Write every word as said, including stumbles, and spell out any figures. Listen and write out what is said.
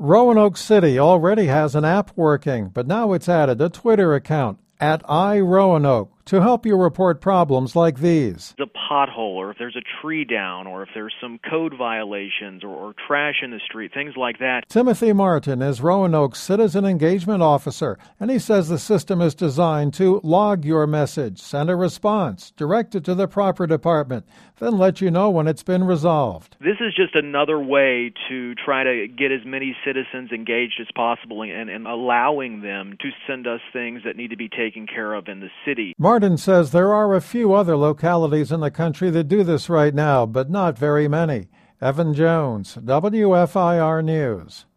Roanoke City already has an app working, but now it's added a Twitter account, at iRoanoke, to help you report problems like these. The pothole, or if there's a tree down, or if there's some code violations, or, or trash in the street, things like that. Timothy Martin is Roanoke's Citizen Engagement Officer, and he says the system is designed to log your message, send a response, direct it to the proper department, then let you know when it's been resolved. This is just another way to try to get as many citizens engaged as possible and, and allowing them to send us things that need to be taken care of in the city. Martin says there are a few other localities in the country that do this right now, but not very many. Evan Jones, W F I R News.